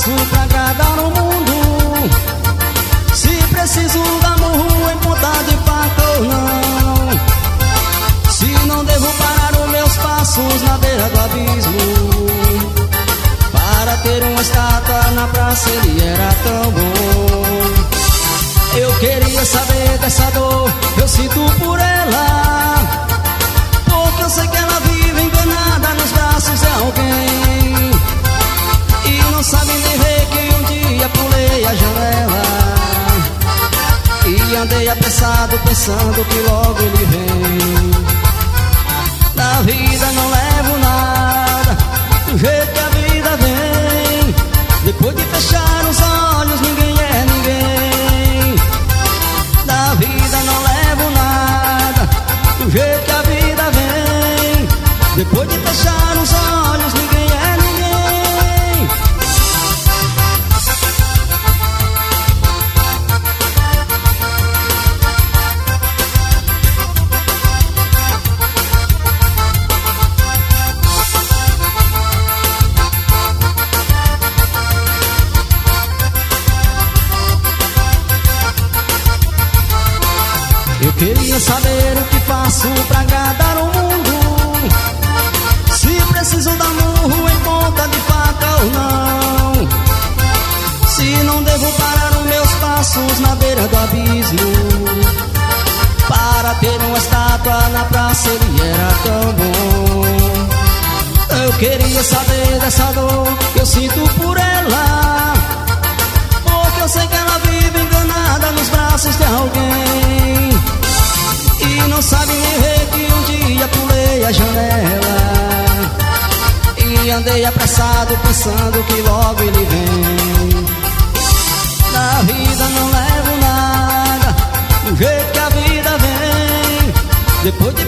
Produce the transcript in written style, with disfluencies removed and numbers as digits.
faço pra agradar o mundo? Se preciso dar murro em ponta de faca ou não? Se não devo parar os meus passos na beira do abismo? Para ter uma estátua na praça ele era tão bom. Eu queria saber dessa dor que eu sinto por ela, porque eu sei que ela vive enganada nos braços de alguém, e não sabe nem ver que um dia pulei a janela e andei apressado pensando que logo ele vem. Na vida não levo nada, do jeito que a vida vem. Depois de fechar os olhos ninguém é ninguém. Na vida não levo nada, do jeito que a vida vem. Depois de fechar os olhos ninguém é ninguém. Eu queria saber o que faço pra agradar o mundo, se preciso dar murro em ponta de faca ou não? Se não devo parar os meus passos na beira do abismo? Para ter uma estátua na praça ele era tão bom. Eu queria saber dessa dor que eu sinto por ela, porque eu sei que ela vive enganada nos braços de alguém, e não sabe nem ver que um dia pulei a janela e andei apressado pensando que logo ele vem. Na vida não levo nada, do jeito que a vida vem. Depois de